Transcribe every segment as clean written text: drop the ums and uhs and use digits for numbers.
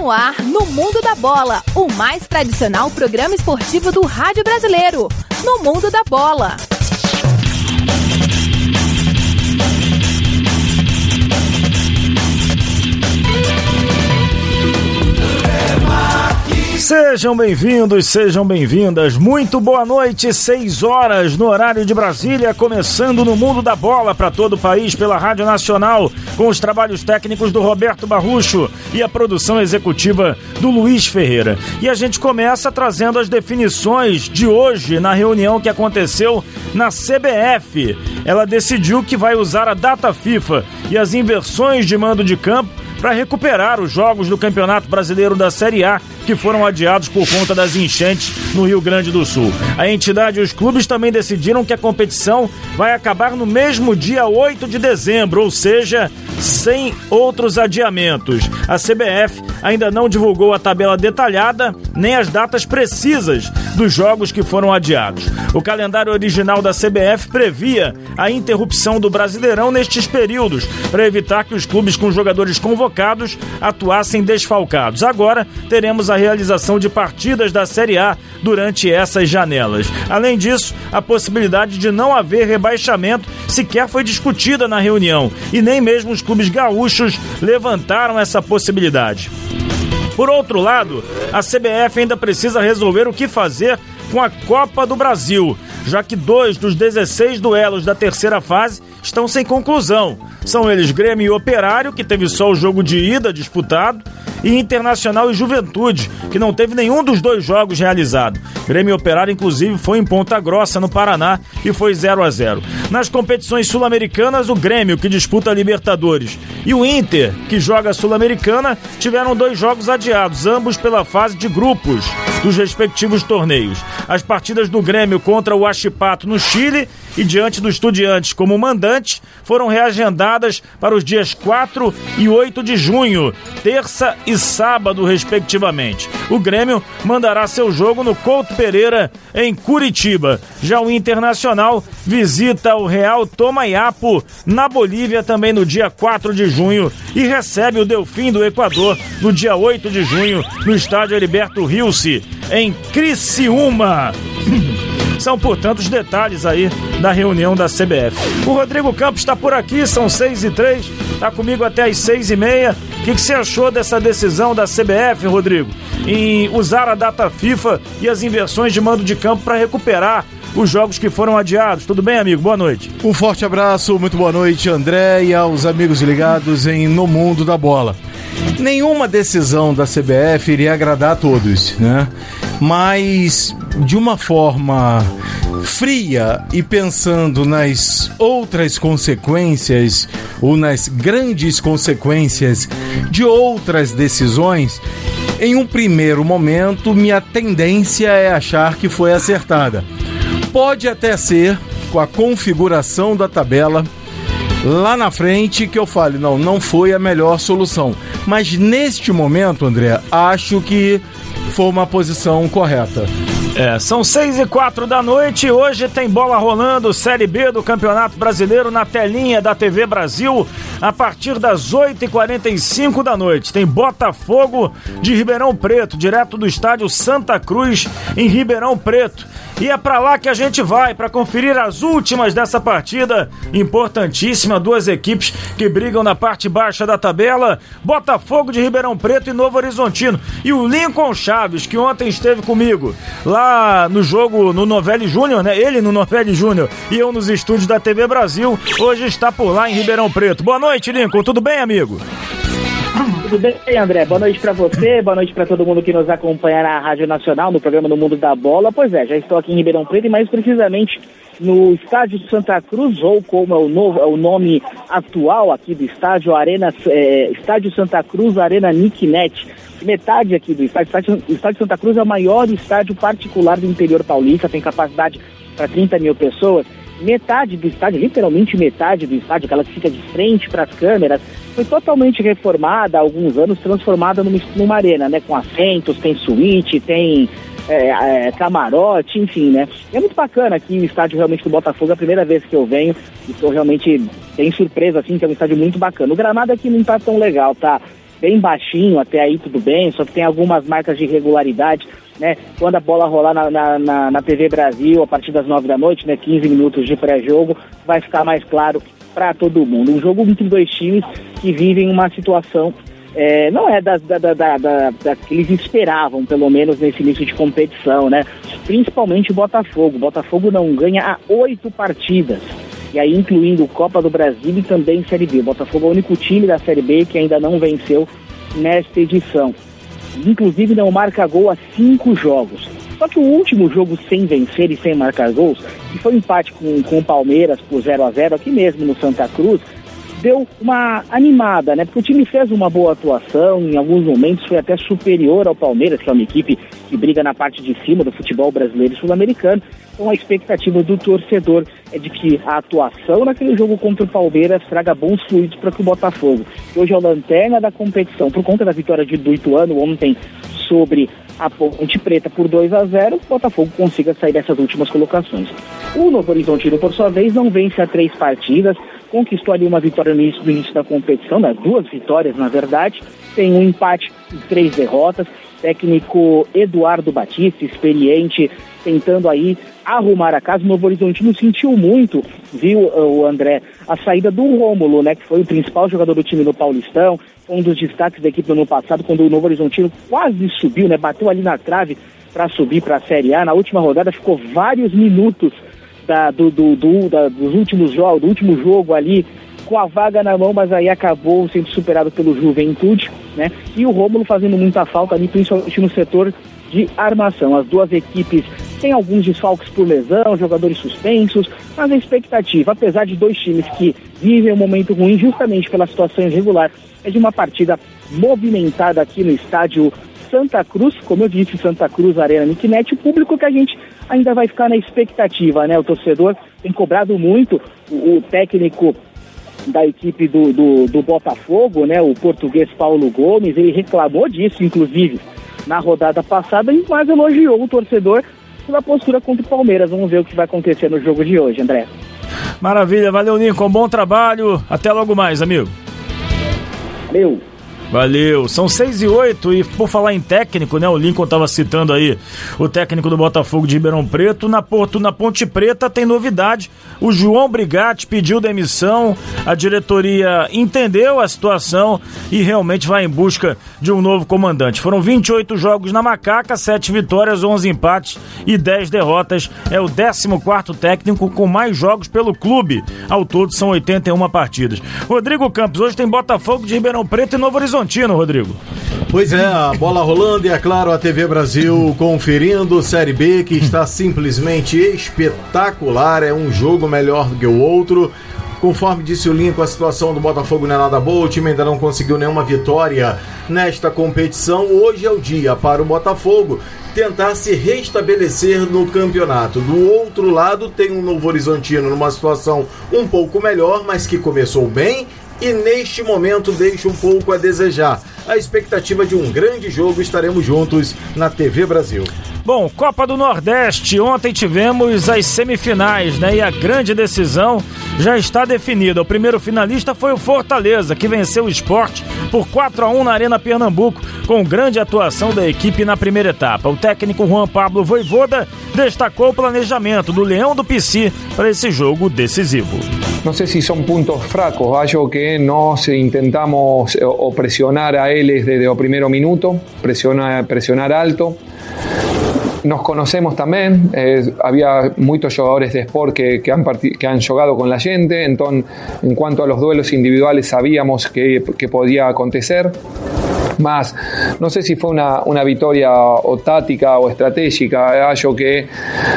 no ar, no Mundo da Bola, o mais tradicional programa esportivo do rádio brasileiro. No Mundo da Bola. Sejam bem-vindos, sejam bem-vindas. Muito boa noite, 6 horas no horário de Brasília, começando no Mundo da Bola para todo o país pela Rádio Nacional, com os trabalhos técnicos do Roberto Barrucho e a produção executiva do Luiz Ferreira. E a gente começa trazendo as definições de hoje na reunião que aconteceu na CBF. Ela decidiu que vai usar a data FIFA e as inversões de mando de campo para recuperar os jogos do Campeonato Brasileiro da Série A, que foram adiados por conta das enchentes no Rio Grande do Sul. A entidade e os clubes também decidiram que a competição vai acabar no mesmo dia 8 de dezembro, ou seja, sem outros adiamentos. A CBF ainda não divulgou a tabela detalhada, nem as datas precisas dos jogos que foram adiados. O calendário original da CBF previa a interrupção do Brasileirão nestes períodos, para evitar que os clubes com jogadores convocados atuassem desfalcados. Agora, teremos a realização de partidas da Série A durante essas janelas. Além disso, a possibilidade de não haver rebaixamento sequer foi discutida na reunião, e nem mesmo os clubes gaúchos levantaram essa possibilidade. Por outro lado, a CBF ainda precisa resolver o que fazer com a Copa do Brasil, já que 2 dos 16 duelos da terceira fase estão sem conclusão. São eles Grêmio e Operário, que teve só o jogo de ida disputado, e Internacional e Juventude, que não teve nenhum dos 2 jogos realizado. Grêmio e Operário, inclusive, foi em Ponta Grossa, no Paraná, e foi 0-0. Nas competições sul-americanas, o Grêmio, que disputa a Libertadores, e o Inter, que joga a Sul-Americana, tiveram 2 jogos adiados, ambos pela fase de grupos dos respectivos torneios. As partidas do Grêmio contra o Huachipato no Chile e diante do Estudiantes como mandante foram reagendadas para os dias 4 e 8 de junho, terça e sábado, respectivamente. O Grêmio mandará seu jogo no Couto Pereira, em Curitiba. Já o Internacional visita o Real Tomayapo, na Bolívia, também no dia 4 de junho, e recebe o Delfim do Equador no dia 8 de junho, no estádio Heriberto Rilse, em Criciúma. São, portanto, os detalhes aí da reunião da CBF. O Rodrigo Campos está por aqui, são 6h03, está comigo até às 6h30. O que você achou dessa decisão da CBF, Rodrigo, em usar a data FIFA e as inversões de mando de campo para recuperar os jogos que foram adiados? Tudo bem, amigo? Boa noite. Um forte abraço, muito boa noite, André, e aos amigos ligados em No Mundo da Bola. Nenhuma decisão da CBF iria agradar a todos, né? Mas, de uma forma fria e pensando nas outras consequências ou nas grandes consequências de outras decisões, em um primeiro momento, minha tendência é achar que foi acertada. Pode até ser, com a configuração da tabela, lá na frente que eu fale, não foi a melhor solução. Mas neste momento, André, acho que foi uma posição correta. São 6h04 da noite, hoje tem bola rolando, Série B do Campeonato Brasileiro na telinha da TV Brasil, a partir das 8h45 da noite. Tem Botafogo de Ribeirão Preto, direto do estádio Santa Cruz, em Ribeirão Preto. E é pra lá que a gente vai, para conferir as últimas dessa partida importantíssima, 2 equipes que brigam na parte baixa da tabela, Botafogo de Ribeirão Preto e Novo Horizontino. E o Lincoln Chaves, que ontem esteve comigo lá no jogo no Novelli Júnior, né? Ele no Novelli Júnior e eu nos estúdios da TV Brasil, hoje está por lá em Ribeirão Preto. Boa noite, Lincoln, tudo bem, amigo? Tudo bem, André? Boa noite pra você, boa noite pra todo mundo que nos acompanha na Rádio Nacional, no programa No Mundo da Bola. Pois é, já estou aqui em Ribeirão Preto e mais precisamente no estádio Santa Cruz, ou como é o nome atual aqui do estádio, Estádio Santa Cruz Arena Nicknet. Metade aqui do estádio. O estádio Santa Cruz é o maior estádio particular do interior paulista, tem capacidade para 30 mil pessoas. Metade do estádio, literalmente metade do estádio, aquela que fica de frente para as câmeras, foi totalmente reformada há alguns anos, transformada numa arena, né? Com assentos, tem suíte, tem camarote, enfim, né? E é muito bacana aqui o estádio realmente do Botafogo, é a primeira vez que eu venho e estou realmente bem surpreso, assim, que é um estádio muito bacana. O gramado aqui não tá tão legal, tá? bem baixinho, até aí tudo bem, só que tem algumas marcas de irregularidade, né? Quando a bola rolar na TV Brasil, a partir das 9 da noite, né, 15 minutos de pré-jogo, vai ficar mais claro para todo mundo. Um jogo entre dois times que vivem uma situação, não é da que eles esperavam, pelo menos nesse início de competição, né? Principalmente o Botafogo. O Botafogo não ganha há 8 partidas. E aí incluindo Copa do Brasil e também Série B. O Botafogo é o único time da Série B que ainda não venceu nesta edição. Inclusive não marca gol há 5 jogos. Só que o último jogo sem vencer e sem marcar gols, que foi um empate com o Palmeiras por 0-0 aqui mesmo no Santa Cruz, deu uma animada, né? Porque o time fez uma boa atuação, em alguns momentos foi até superior ao Palmeiras, que é uma equipe que briga na parte de cima do futebol brasileiro e sul-americano. Então a expectativa do torcedor é de que a atuação naquele jogo contra o Palmeiras traga bons fluidos para que o Botafogo, que hoje é o lanterna da competição, por conta da vitória do Ituano ontem sobre a Ponte Preta por 2-0, o Botafogo consiga sair dessas últimas colocações. O Novo Horizontino, por sua vez, não vence há 3 partidas, conquistou ali uma vitória no início da competição, né? 2 vitórias na verdade, tem um empate e 3 derrotas. Técnico Eduardo Batista, experiente, tentando aí arrumar a casa. O Novo Horizontino sentiu muito, viu, o André, a saída do Rômulo, né, que foi o principal jogador do time no Paulistão, um dos destaques da equipe no ano passado, quando o Novo Horizontino quase subiu, né, bateu ali na trave para subir para a Série A. Na última rodada ficou vários minutos dos últimos jogos, do último jogo ali, com a vaga na mão, mas aí acabou sendo superado pelo Juventude, né? E o Rômulo fazendo muita falta ali, principalmente no setor de armação. As duas equipes têm alguns desfalques por lesão, jogadores suspensos, mas a expectativa, apesar de 2 times que vivem um momento ruim justamente pela situação irregular, é de uma partida movimentada aqui no estádio Santa Cruz, como eu disse, Santa Cruz Arena Nicknet, o público que a gente ainda vai ficar na expectativa, né? O torcedor tem cobrado muito, o técnico da equipe do Botafogo, né, o português Paulo Gomes, ele reclamou disso, inclusive, na rodada passada, mas elogiou o torcedor pela postura contra o Palmeiras. Vamos ver o que vai acontecer no jogo de hoje, André. Maravilha, valeu, Lincoln, bom trabalho, até logo mais, amigo. Valeu, são 6:08 e por falar em técnico, né, o Lincoln estava citando aí o técnico do Botafogo de Ribeirão Preto, na Ponte Preta tem novidade, o João Brigatti pediu demissão, a diretoria entendeu a situação e realmente vai em busca de um novo comandante. Foram 28 jogos na Macaca, 7 vitórias, 11 empates e 10 derrotas, é o 14º técnico com mais jogos pelo clube, ao todo são 81 partidas. Rodrigo Campos, hoje tem Botafogo de Ribeirão Preto e Novo Horizontino, Rodrigo. Pois é, a bola rolando e é claro a TV Brasil conferindo Série B, que está simplesmente espetacular, é um jogo melhor do que o outro. Conforme disse o Lincoln, a situação do Botafogo não é nada boa, o time ainda não conseguiu nenhuma vitória nesta competição. Hoje é o dia para o Botafogo tentar se restabelecer no campeonato. Do outro lado tem um Novo Horizontino numa situação um pouco melhor, mas que começou bem e neste momento deixa um pouco a desejar. A expectativa de um grande jogo, estaremos juntos na TV Brasil. Bom, Copa do Nordeste, ontem tivemos as semifinais, né? E a grande decisão já está definida. O primeiro finalista foi o Fortaleza, que venceu o Sport por 4-1 na Arena Pernambuco, com grande atuação da equipe na primeira etapa. O técnico Juan Pablo Voivoda destacou o planejamento do Leão do Pici para esse jogo decisivo. No sé si son puntos fracos, acho que nós intentamos o presionar a eles desde o primeiro minuto, presionar alto. Nos conocemos también, había muchos jugadores de Sport que han jugado con la gente, entonces en cuanto a los duelos individuales sabíamos que podía acontecer. Mas no sé si fue una victoria o táctica o estratégica, yo que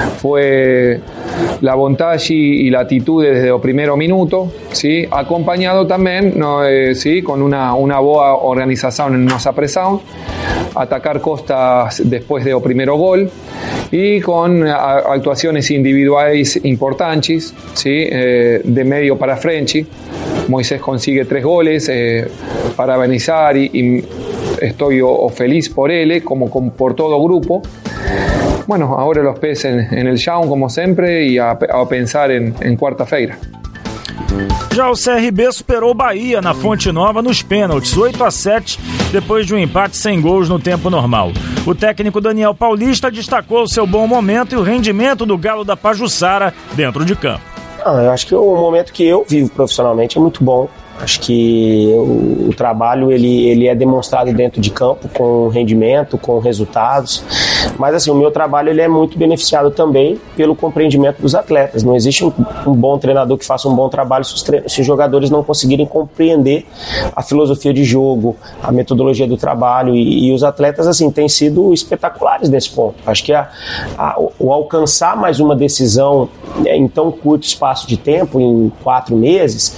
fue la vontade y la actitud desde el primer minuto, ¿sí? Acompañado también, ¿no? ¿Sí? Con una boa organización en nossa pressão, atacar costas después del primer gol y con actuaciones individuales importantes, ¿sí? De medio para frente. Moisés consigue 3 goles, parabenizar y estoy feliz por él, como por todo grupo. Bueno, ahora los pés en el chão, como sempre, e a pensar em quarta-feira. Já o CRB superou o Bahia na Fonte Nova nos pênaltis, 8-7, depois de um empate sem gols no tempo normal. O técnico Daniel Paulista destacou o seu bom momento e o rendimento do Galo da Pajuçara dentro de campo. Eu acho que o momento que eu vivo profissionalmente é muito bom. Acho que o trabalho ele é demonstrado dentro de campo com rendimento, com resultados, mas assim, o meu trabalho ele é muito beneficiado também pelo compreendimento dos atletas. Não existe um bom treinador que faça um bom trabalho se os jogadores não conseguirem compreender a filosofia de jogo, a metodologia do trabalho, e os atletas assim têm sido espetaculares nesse ponto. Acho que o alcançar mais uma decisão em tão curto espaço de tempo, em 4 meses,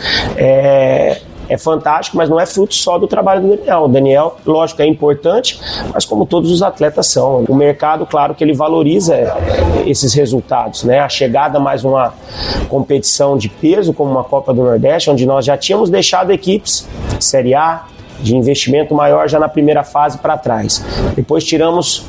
é fantástico, mas não é fruto só do trabalho do Daniel. O Daniel, lógico, é importante, mas como todos os atletas são. O mercado, claro que ele valoriza esses resultados, né? A chegada a mais uma competição de peso, como uma Copa do Nordeste, onde nós já tínhamos deixado equipes de Série A, de investimento maior já na primeira fase para trás. Depois tiramos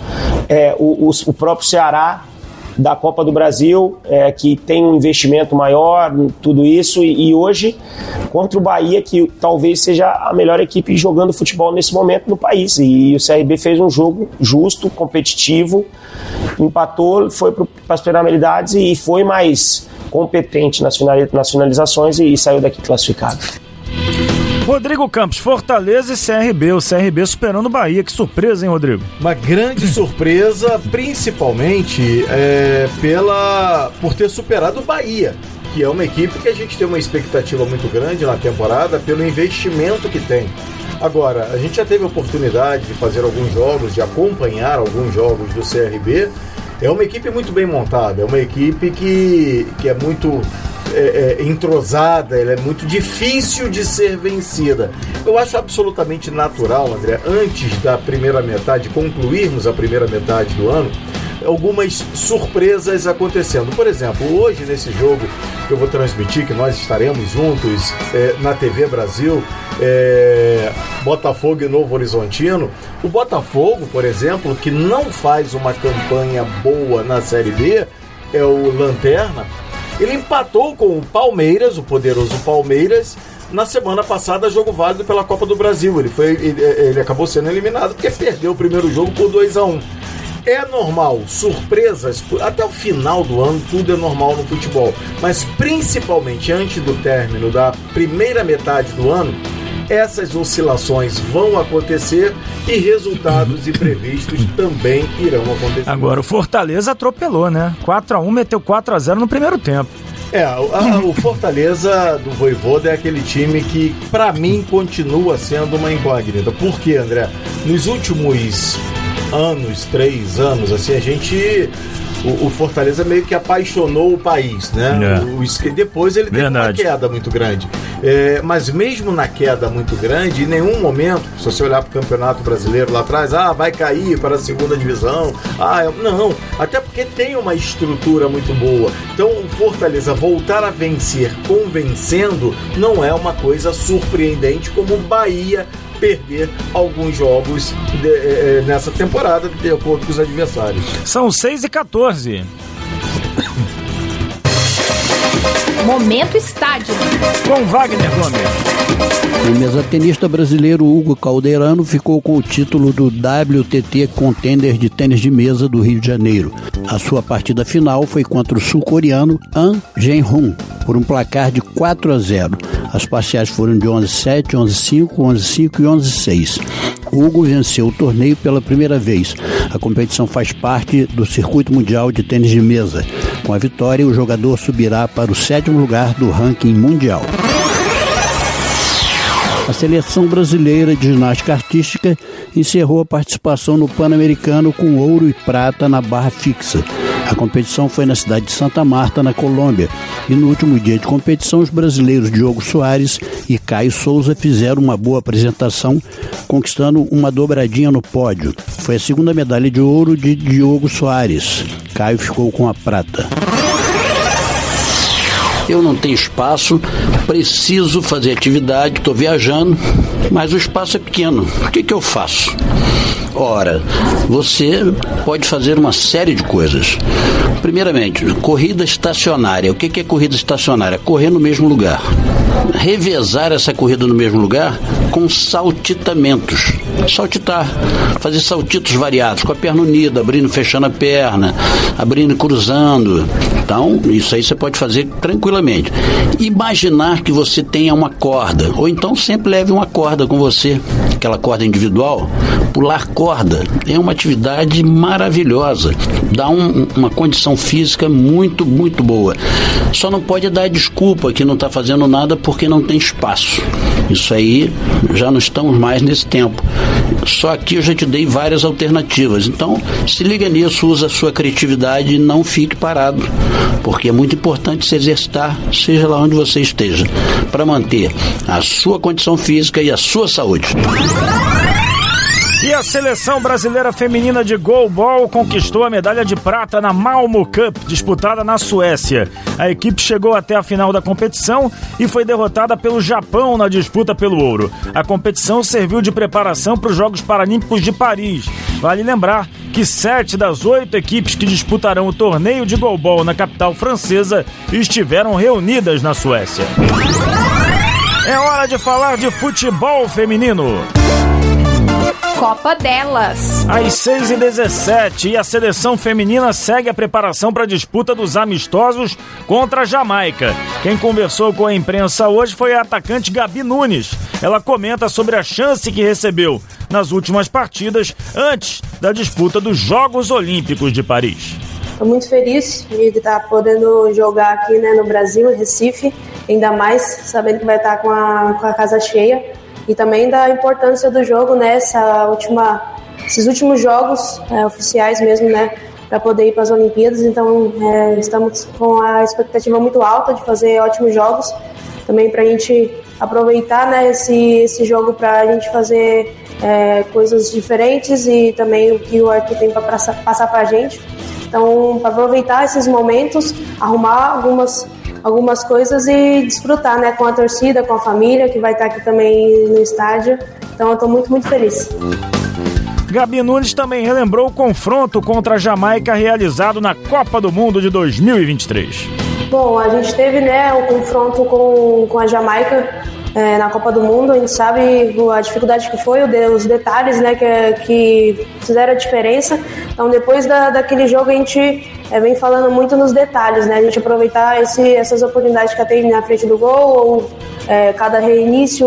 o próprio Ceará da Copa do Brasil, que tem um investimento maior, tudo isso, e hoje contra o Bahia, que talvez seja a melhor equipe jogando futebol nesse momento no país, e o CRB fez um jogo justo, competitivo, empatou, foi para as penalidades e foi mais competente nas finalizações e saiu daqui classificado. Rodrigo Campos, Fortaleza e CRB. O CRB superando o Bahia. Que surpresa, hein, Rodrigo? Uma grande surpresa, principalmente por ter superado o Bahia, que é uma equipe que a gente tem uma expectativa muito grande na temporada pelo investimento que tem. Agora, a gente já teve a oportunidade de fazer alguns jogos, de acompanhar alguns jogos do CRB. É uma equipe muito bem montada, é uma equipe que é muito entrosada, ela é muito difícil de ser vencida. Eu acho absolutamente natural, André, antes da primeira metade, concluirmos a primeira metade do ano, algumas surpresas acontecendo. Por exemplo, hoje nesse jogo que eu vou transmitir, que nós estaremos juntos na TV Brasil, Botafogo e Novo Horizontino, o Botafogo, por exemplo, que não faz uma campanha boa na Série B, é o Lanterna, ele empatou com o Palmeiras, o poderoso Palmeiras, na semana passada, jogo válido pela Copa do Brasil. Ele acabou sendo eliminado porque perdeu o primeiro jogo por 2-1. É normal, surpresas, até o final do ano tudo é normal no futebol, mas principalmente antes do término da primeira metade do ano, essas oscilações vão acontecer e resultados imprevistos também irão acontecer. Agora o Fortaleza atropelou, né? 4-1, meteu 4-0 no primeiro tempo. O Fortaleza do Vojvoda é aquele time que, pra mim, continua sendo uma incógnita. Por quê, André? Nos últimos 3 anos, assim, o Fortaleza meio que apaixonou o país, né? Depois ele teve uma queda muito grande. Mas mesmo na queda muito grande, em nenhum momento, se você olhar para o Campeonato Brasileiro lá atrás, vai cair para a segunda divisão. Não, até porque tem uma estrutura muito boa. Então o Fortaleza voltar a vencer convencendo não é uma coisa surpreendente como o Bahia perder alguns jogos nessa temporada de acordo com os adversários. São 6h14. Momento Estádio. Com Wagner Gomes. O mesatenista brasileiro Hugo Calderano ficou com o título do WTT Contender de tênis de mesa do Rio de Janeiro. A sua partida final foi contra o sul-coreano An Jae-hoon, por um placar de 4-0. As parciais foram de 11-7, 11-5, 11-5 e 11-6. Hugo venceu o torneio pela primeira vez. A competição faz parte do Circuito Mundial de Tênis de Mesa. Com a vitória, o jogador subirá para o 7º lugar do ranking mundial. A seleção brasileira de ginástica artística encerrou a participação no Pan-Americano com ouro e prata na barra fixa. A competição foi na cidade de Santa Marta, na Colômbia, e no último dia de competição os brasileiros Diogo Soares e Caio Souza fizeram uma boa apresentação, conquistando uma dobradinha no pódio. Foi a segunda medalha de ouro de Diogo Soares. Caio ficou com a prata. Eu não tenho espaço, preciso fazer atividade, estou viajando, mas o espaço é pequeno. O que eu faço? Ora, você pode fazer uma série de coisas. Primeiramente, corrida estacionária. O que é corrida estacionária? Correr no mesmo lugar. Revezar essa corrida no mesmo lugar com saltitamentos. Saltitar, fazer saltitos variados, com a perna unida, abrindo e fechando a perna, abrindo e cruzando. Então, isso aí você pode fazer tranquilamente. Imaginar que você tenha uma corda, ou então sempre leve uma corda com você, aquela corda individual. Pular corda é uma atividade maravilhosa, dá uma condição física muito, muito boa. Só não pode dar desculpa que não está fazendo nada porque não tem espaço. Isso aí, já não estamos mais nesse tempo. Só aqui eu já te dei várias alternativas. Então, se liga nisso, usa a sua criatividade e não fique parado, porque é muito importante se exercitar, seja lá onde você esteja, para manter a sua condição física e a sua saúde. E a seleção brasileira feminina de goalball conquistou a medalha de prata na Malmö Cup, disputada na Suécia. A equipe chegou até a final da competição e foi derrotada pelo Japão na disputa pelo ouro. A competição serviu de preparação para os Jogos Paralímpicos de Paris. Vale lembrar que 7 das 8 equipes que disputarão o torneio de goalball na capital francesa estiveram reunidas na Suécia. É hora de falar de futebol feminino. Copa delas. Às 6h17, e a seleção feminina segue a preparação para a disputa dos amistosos contra a Jamaica. Quem conversou com a imprensa hoje foi a atacante Gabi Nunes. Ela comenta sobre a chance que recebeu nas últimas partidas antes da disputa dos Jogos Olímpicos de Paris. Estou muito feliz de estar podendo jogar aqui, né, no Brasil, em Recife, ainda mais sabendo que vai estar com a casa cheia. E também da importância do jogo, né, esses últimos jogos oficiais mesmo, né, para poder ir para as Olimpíadas. Então, estamos com a expectativa muito alta de fazer ótimos jogos, também para a gente aproveitar, né, esse jogo para a gente fazer coisas diferentes e também o que o Arthur tem para passar para a gente. Então, para aproveitar esses momentos, arrumar algumas coisas e desfrutar, né, com a torcida, com a família, que vai estar aqui também no estádio. Então eu estou muito, muito feliz. Gabi Nunes também relembrou o confronto contra a Jamaica realizado na Copa do Mundo de 2023. Bom, a gente teve, né, um confronto com a Jamaica na Copa do Mundo. A gente sabe a dificuldade que foi, os detalhes, né, que fizeram a diferença. Então, depois daquele jogo, a gente vem falando muito nos detalhes, né? A gente aproveitar essas oportunidades que ela teve na frente do gol, ou cada reinício,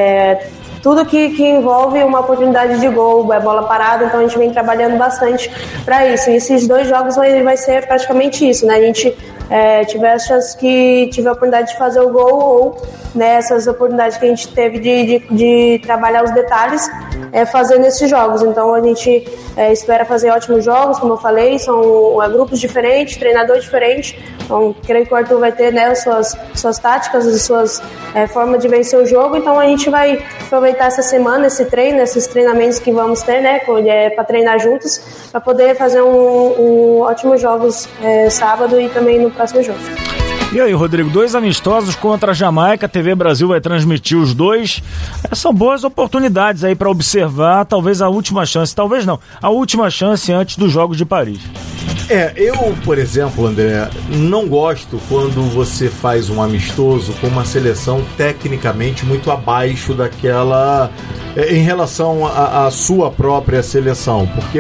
tudo que envolve uma oportunidade de gol, bola parada. Então, a gente vem trabalhando bastante para isso. E esses 2 jogos vai ser praticamente isso, né? A gente tiver a chance que tiver a oportunidade de fazer o gol, ou, né, essas oportunidades que a gente teve de trabalhar os detalhes, fazer nesses jogos. Então a gente espera fazer ótimos jogos, como eu falei, são grupos diferentes, treinadores diferentes. Então creio que o Arthur vai ter, né, suas táticas, as suas formas de vencer o jogo. Então a gente vai aproveitar essa semana, esses treinamentos que vamos ter, né, para treinar juntos, para poder fazer ótimos jogos sábado e também no próximo jogo. E aí, Rodrigo, 2 amistosos contra a Jamaica, a TV Brasil vai transmitir os 2. São boas oportunidades aí para observar, talvez a última chance, talvez não, a última chance antes dos Jogos de Paris. Eu, por exemplo, André, não gosto quando você faz um amistoso com uma seleção tecnicamente muito abaixo daquela, em relação à sua própria seleção, porque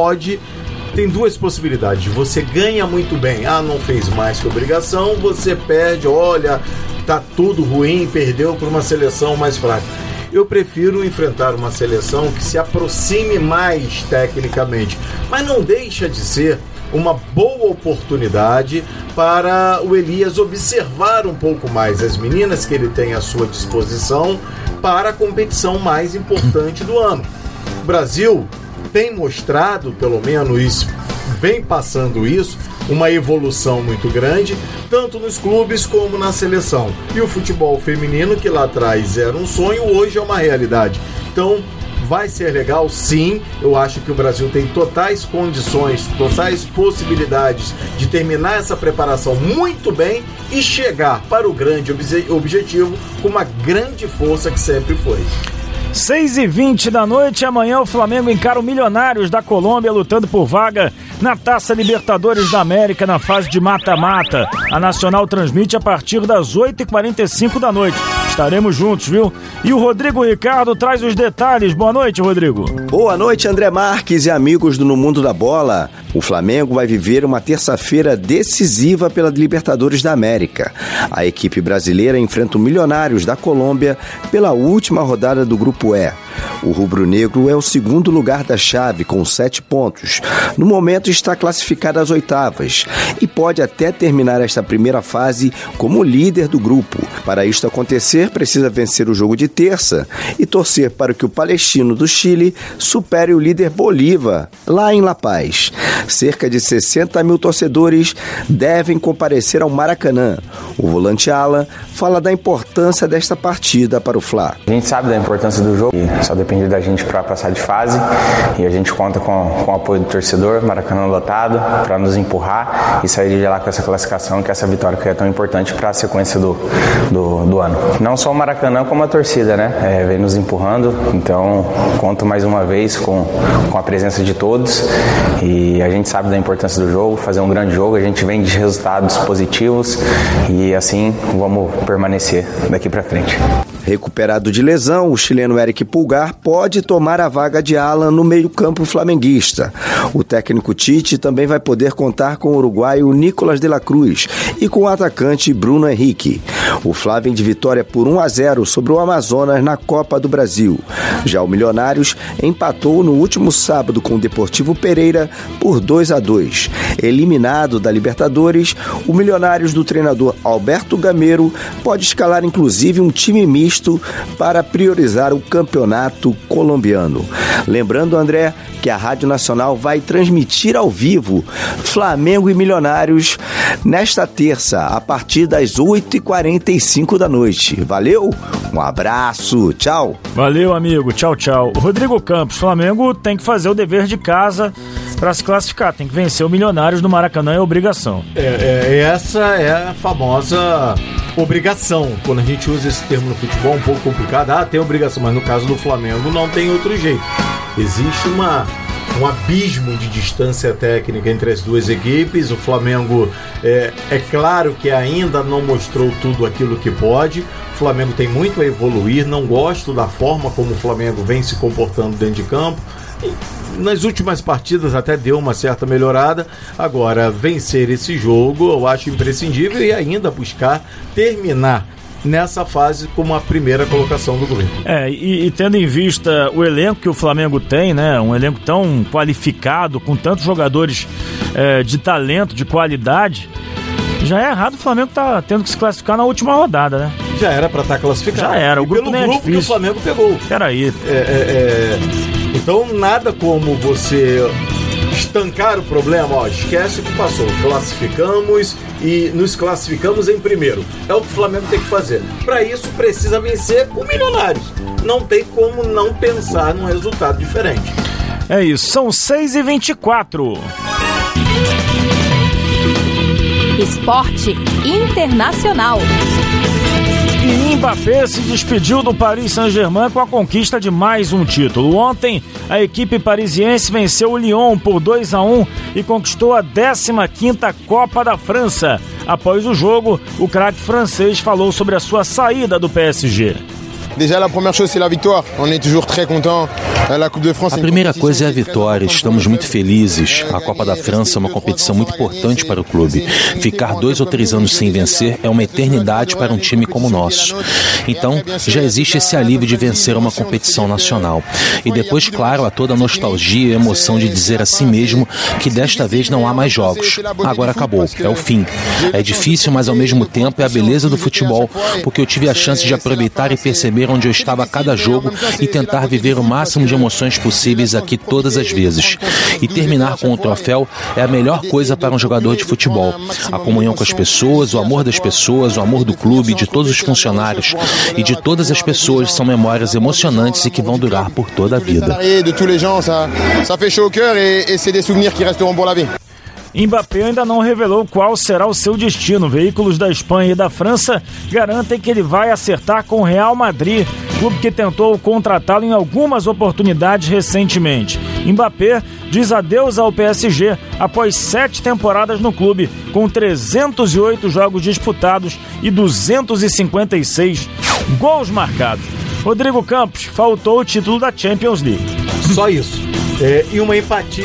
tem 2 possibilidades. Você ganha muito bem, não fez mais que obrigação, você perde, olha, tá tudo ruim, perdeu para uma seleção mais fraca. Eu prefiro enfrentar uma seleção que se aproxime mais tecnicamente, mas não deixa de ser uma boa oportunidade para o Elias observar um pouco mais as meninas que ele tem à sua disposição para a competição mais importante do ano. O Brasil tem mostrado, pelo menos vem passando isso, uma evolução muito grande, tanto nos clubes como na seleção. E o futebol feminino, que lá atrás era um sonho, hoje é uma realidade. Então, vai ser legal, sim. Eu acho que o Brasil tem totais condições, totais possibilidades de terminar essa preparação muito bem e chegar para o grande objetivo com uma grande força que sempre foi. 6h20 da noite, amanhã o Flamengo encara o Milionários da Colômbia lutando por vaga na Taça Libertadores da América na fase de mata-mata. A Nacional transmite a partir das 8h45 da noite. Estaremos juntos, viu? E o Rodrigo Ricardo traz os detalhes. Boa noite, Rodrigo. Boa noite, André Marques e amigos do No Mundo da Bola. O Flamengo vai viver uma terça-feira decisiva pela Libertadores da América. A equipe brasileira enfrenta o Milionários da Colômbia pela última rodada do Grupo E. O rubro-negro é o segundo lugar da chave com 7 pontos. No momento está classificado às oitavas e pode até terminar esta primeira fase como líder do grupo. Para isto acontecer, precisa vencer o jogo de terça e torcer para que o Palestino do Chile supere o líder Bolívar, lá em La Paz. Cerca de 60 mil torcedores devem comparecer ao Maracanã. O volante Alan fala da importância desta partida para o Fla. A gente sabe da importância do jogo, só depende da gente para passar de fase e a gente conta com o apoio do torcedor, Maracanã lotado, para nos empurrar e sair de lá com essa classificação, que é essa vitória que é tão importante para a sequência do ano. Não só o Maracanã, como a torcida, né? Vem nos empurrando, então conto mais uma vez com a presença de todos e a gente sabe da importância do jogo, fazer um grande jogo, a gente vem de resultados positivos e assim vamos permanecer daqui para frente. Recuperado de lesão, o chileno Eric Pulgar pode tomar a vaga de Alan no meio-campo flamenguista. O técnico Tite também vai poder contar com o uruguaio Nicolas de la Cruz e com o atacante Bruno Henrique. O Fla vem de vitória por 1-0 sobre o Amazonas na Copa do Brasil. Já o Milionários empatou no último sábado com o Deportivo Pereira por 2-2. Eliminado da Libertadores, o Milionários do treinador Alberto Gamero pode escalar inclusive um time misto para priorizar o campeonato colombiano. Lembrando, André, que a Rádio Nacional vai transmitir ao vivo Flamengo e Milionários nesta terça, a partir das 8h45 da noite. Valeu? Um abraço, tchau. Valeu, amigo, tchau, tchau. Rodrigo Campos, Flamengo tem que fazer o dever de casa para se classificar, tem que vencer o Milionários no Maracanã, é obrigação. Essa é a famosa obrigação. Quando a gente usa esse termo no futebol, é um pouco complicado. Tem obrigação, mas no caso do Flamengo não tem outro jeito. Existe um abismo de distância técnica entre as duas equipes. O Flamengo, é claro que ainda não mostrou tudo aquilo que pode. O Flamengo tem muito a evoluir. Não gosto da forma como o Flamengo vem se comportando dentro de campo. Nas últimas partidas até deu uma certa melhorada. Agora, vencer esse jogo eu acho imprescindível e ainda buscar terminar nessa fase como a primeira colocação do grupo. E tendo em vista o elenco que o Flamengo tem, né? Um elenco tão qualificado, com tantos jogadores de talento, de qualidade, já é errado o Flamengo tá tendo que se classificar na última rodada, né? Já era pra estar classificado. Já era, o grupo pelo grupo que o Flamengo pegou. Peraí. Então nada como você estancar o problema, esquece o que passou, classificamos e nos classificamos em primeiro. É o que o Flamengo tem que fazer. Para isso precisa vencer o Milionários. Não tem como não pensar num resultado diferente. É isso, são 6h24. Esporte Internacional. E Mbappé se despediu do Paris Saint-Germain com a conquista de mais um título. Ontem, a equipe parisiense venceu o Lyon por 2-1 e conquistou a 15ª Copa da França. Após o jogo, o craque francês falou sobre a sua saída do PSG. A primeira coisa é a vitória, estamos muito felizes. A Copa da França é uma competição muito importante para o clube. Ficar 2 ou 3 anos sem vencer é uma eternidade para um time como o nosso. Então, já existe esse alívio de vencer uma competição nacional. E depois, claro, há toda a nostalgia e emoção de dizer a si mesmo que desta vez não há mais jogos. Agora acabou, é o fim. É difícil, mas ao mesmo tempo é a beleza do futebol, porque eu tive a chance de aproveitar e perceber onde eu estava a cada jogo e tentar viver o máximo de emoções possíveis aqui todas as vezes. E terminar com o troféu é a melhor coisa para um jogador de futebol. A comunhão com as pessoas, o amor das pessoas, o amor do clube, de todos os funcionários e de todas as pessoas são memórias emocionantes e que vão durar por toda a vida. Mbappé ainda não revelou qual será o seu destino. Veículos da Espanha e da França garantem que ele vai acertar com o Real Madrid, clube que tentou contratá-lo em algumas oportunidades recentemente. Mbappé diz adeus ao PSG após 7 temporadas no clube, com 308 jogos disputados e 256 gols marcados. Rodrigo Campos, faltou o título da Champions League. Só isso. E uma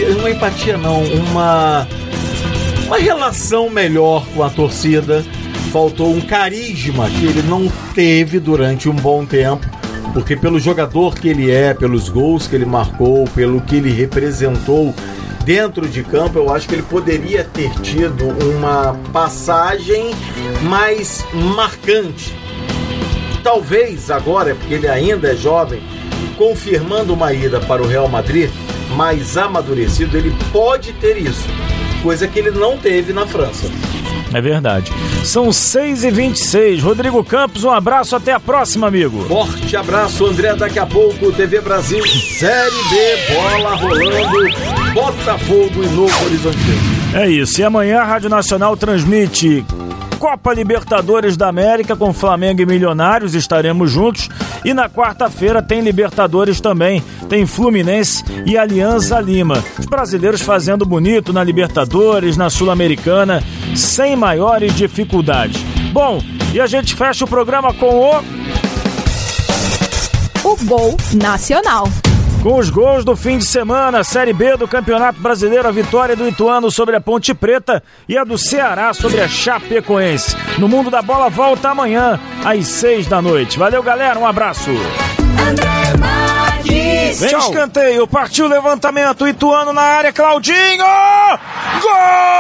relação melhor com a torcida. Faltou um carisma que ele não teve durante um bom tempo, porque pelo jogador que ele é, pelos gols que ele marcou, pelo que ele representou dentro de campo, eu acho que ele poderia ter tido uma passagem mais marcante. Talvez agora, porque ele ainda é jovem, confirmando uma ida para o Real Madrid, mais amadurecido, ele pode ter isso, coisa que ele não teve na França. É verdade. São 6h26. Rodrigo Campos, um abraço, até a próxima, amigo. Forte abraço, André. Daqui a pouco, TV Brasil, Série B, bola rolando, Botafogo e Novo Horizontino. É isso. E amanhã a Rádio Nacional transmite Copa Libertadores da América com Flamengo e Milionários, estaremos juntos. E na quarta-feira tem Libertadores também, tem Fluminense e Alianza Lima. Os brasileiros fazendo bonito na Libertadores, na Sul-Americana, sem maiores dificuldades. Bom, e a gente fecha o programa com o Gol Nacional. Com os gols do fim de semana, Série B do Campeonato Brasileiro, a vitória do Ituano sobre a Ponte Preta e a do Ceará sobre a Chapecoense. No Mundo da Bola volta amanhã, às 18h. Valeu, galera, um abraço. Vem escanteio, partiu o levantamento, Ituano na área, Claudinho! Gol!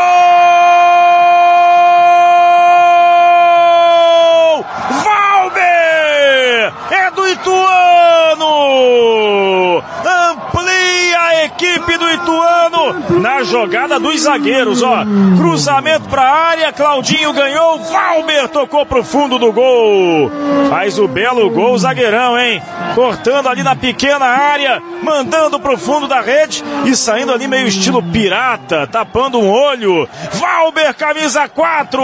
Valber! É do Ituano! Amplia a equipe do Ituano na jogada dos zagueiros, ó. Cruzamento pra área, Claudinho ganhou, Valber tocou pro fundo do gol. Faz o belo gol, zagueirão, hein? Cortando ali na pequena área, mandando pro fundo da rede e saindo ali meio estilo pirata, tapando um olho. Valber, camisa 4.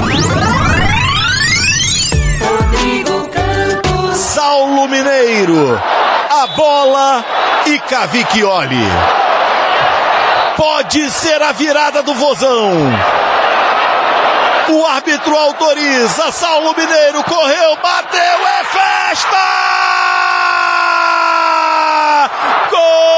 Saulo Mineiro, a bola e Cavicchioli. Pode ser a virada do Vozão. O árbitro autoriza, Saulo Mineiro correu, bateu, é festa! Gol!